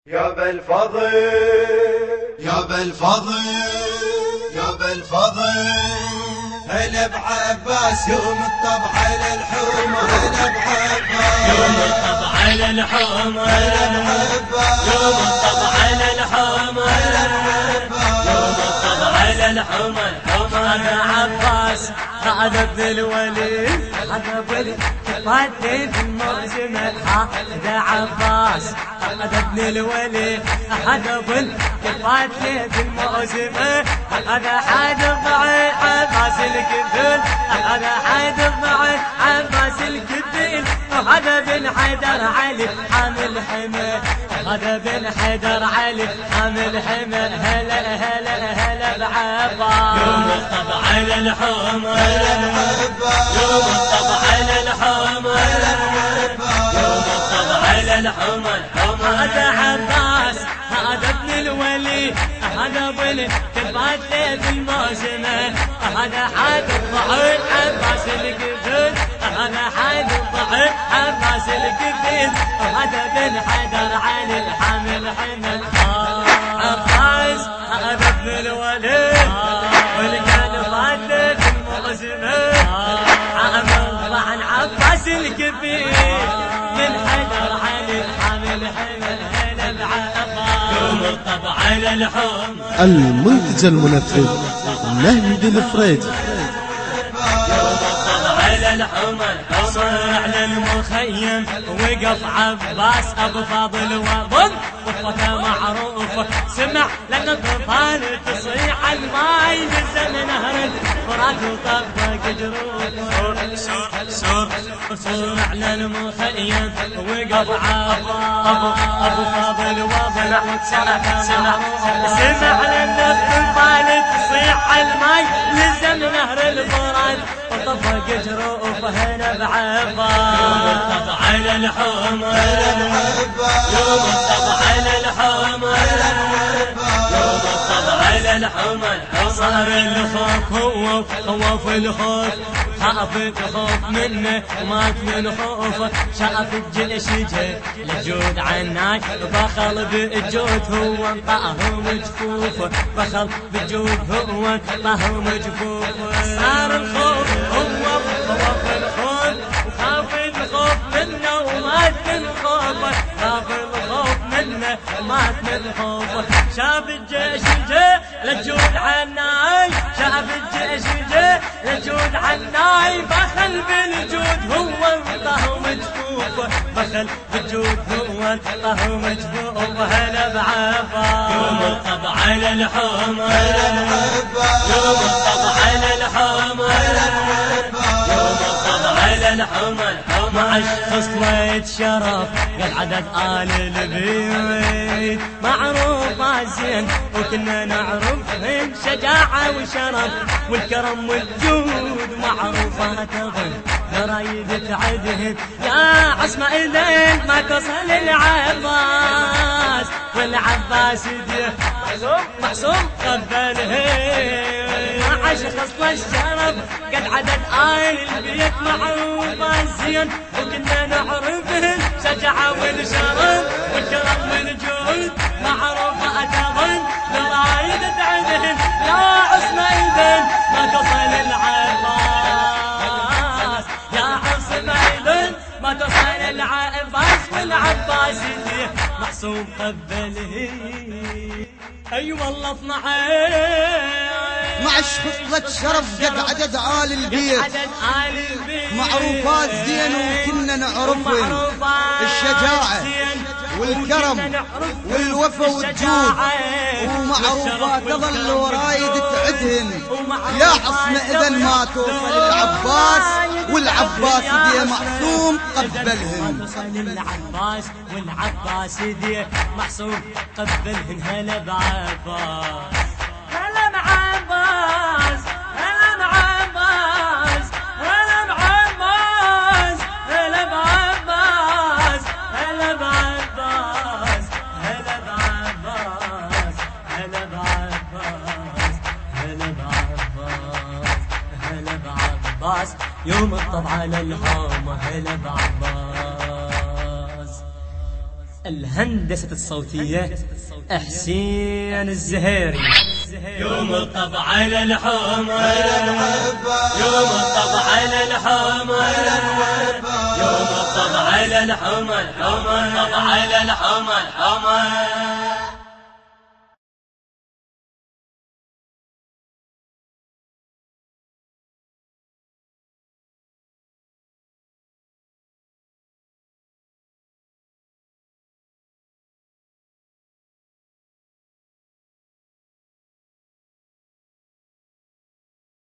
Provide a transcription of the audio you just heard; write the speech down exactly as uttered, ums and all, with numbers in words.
يا بالفضل يا بالفضل يا بالفضل هلا بعباس يوم الطبع للحومة هلا بعباس يوم الطبع للحومة هلا بعباس يوم الطبع للحومة يوم الطبع للحومة الحومة هذا عباس هذا ابن الوليد هذا ابو الفاتن المرزمة هذا عباس هذا ابن الوليد هذا ابو الفاتن المرزمة هذا حادث معي عباس الكفيل هذا حادث معي عباس الكفيل وهذا بن حيدر علي حامل حمى هذا بن حيدر علي حامل حمى هلا هلا هلا بعباس يوم الطبع للحومة يوم الطبع للحومة يوم الطبع للحومة الحومة هذا عباس هذا ابن الولي هذا ابو الكفاتة في الموسمة هذا حادث ضعيف عباس الكفيل هذا حادث ضعيف عباس الكفيل وهذا بن حيدر علي الحامل حمل عباس هذا ابن الولي والكفاتة في الموسمة عمل عن عباس الكفيل بن حيدر علي الحامل حمل يوم الطبع للحوم المنتج المنفذ مهدي الفريدي يوم الطبع للحوم صار على المخيم وقف عباس ابو فاضل وظن وقفته معروفه سمع لان الطفال تصيح الماي نزل نهر الفرات وطبق جروح سور سور سور على المخيم وقف عباس ابو ابو فاضل وظن سمع سمع سمع لان الطفال تصيح الماي نزل نهر الفرات وطبق جروح هنا بعباس يوم الطبع للحومة يوم الطبع للحومة يوم الطبع للحومة صار الخوف هو خوف الخوف خاف الخوف منه ومات من خوفه شاف الجيش جه لجود عناي بخل بالجود هو انطاه مجفوفه بخل بالجود هو انطاه مجفوفه صار الخوف هو خوف الخوف وخاف الخوف منه ومات من خوفه خاف الخوف منه ومات من خوفه شاف الجيش جه لجود عناي شاف الجيش جه لجود عناي بخل بالجود هو انطاه مجفوفه بخل بالجود هو انطاه مجفوفه هلا بعباس يوم الطبع للحومة يوم الطبع للحومة يوم الطبع للحومة مع خصلة شرف قال عدد آل البيت معروفة زين وكنا نعرفهم شجاعة وشرف والكرم والجود معروفة تظن نرايد تعدهم يا عصمة إلين ما تصل العباس والعباس ديه محسوم محسوم قبلهم عاش خصلة الشرف قد عدد آل البيت معروفة زين وكنا نعرفهم شجاعة والشرف والكرم والجود معروفة تظن نرايد تعدهم يا عصمة إذن ما تصل العباس يا عصمة إذن ما تصل العباس والعباس ديه محسوم قبله اي والله اثنعين معش خطلة شرف قد عدد آل البيت معروفات زين وكنا نعرفهم الشجاعة والكرم والوفا والجود ومعروفات تظل ورايد تعدهن يا عصمة إذن ما توصل العباس والعباس دي محسوم قبلهن العباس والعباس دي محسوم قبلهن هلا بعباس هلا بعباس هلا بعباس هلا بعباس هلا بعباس هلا بعباس هلا بعباس هلا بعباس هلا بعباس هلا بعباس يوم الطبع للحومة هلا بعباس الهندسة الصوتية حسين الزهيري. يوم الطبع على الحمى، يوم الطبع على الحمى، يوم الطبع على الحمى، يوم الطبع على الحمى، الحمى